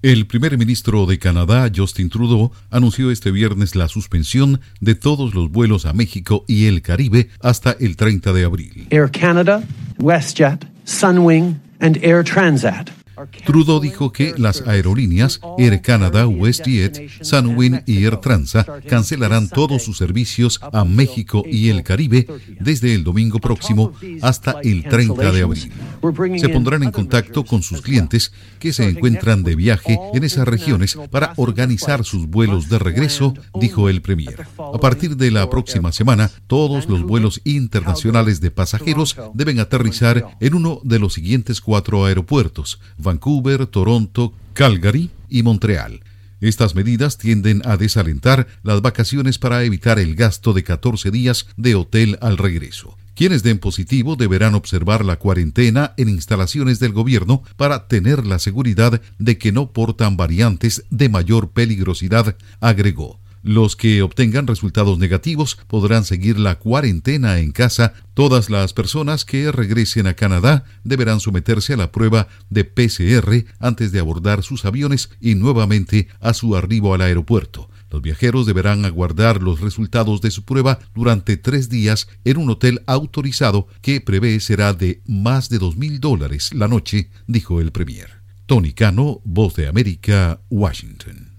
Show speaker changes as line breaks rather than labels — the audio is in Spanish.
El primer ministro de Canadá, Justin Trudeau, anunció este viernes la suspensión de todos los vuelos a México y el Caribe hasta el 30 de abril.
Air Canada, WestJet, Sunwing and Air Transat.
Trudeau dijo que las aerolíneas Air Canada, WestJet, Sunwing y Air Transat cancelarán todos sus servicios a México y el Caribe desde el domingo próximo hasta el 30 de abril. Se pondrán en contacto con sus clientes que se encuentran de viaje en esas regiones para organizar sus vuelos de regreso, dijo el premier. A partir de la próxima semana, todos los vuelos internacionales de pasajeros deben aterrizar en uno de los siguientes 4 aeropuertos: Vancouver, Toronto, Calgary y Montreal. Estas medidas tienden a desalentar las vacaciones para evitar el gasto de 14 días de hotel al regreso. Quienes den positivo deberán observar la cuarentena en instalaciones del gobierno para tener la seguridad de que no portan variantes de mayor peligrosidad, agregó. Los que obtengan resultados negativos podrán seguir la cuarentena en casa. Todas las personas que regresen a Canadá deberán someterse a la prueba de PCR antes de abordar sus aviones y nuevamente a su arribo al aeropuerto. Los viajeros deberán aguardar los resultados de su prueba durante 3 días en un hotel autorizado que prevé será de más de $2,000 la noche, dijo el premier. Tony Cano, Voz de América, Washington.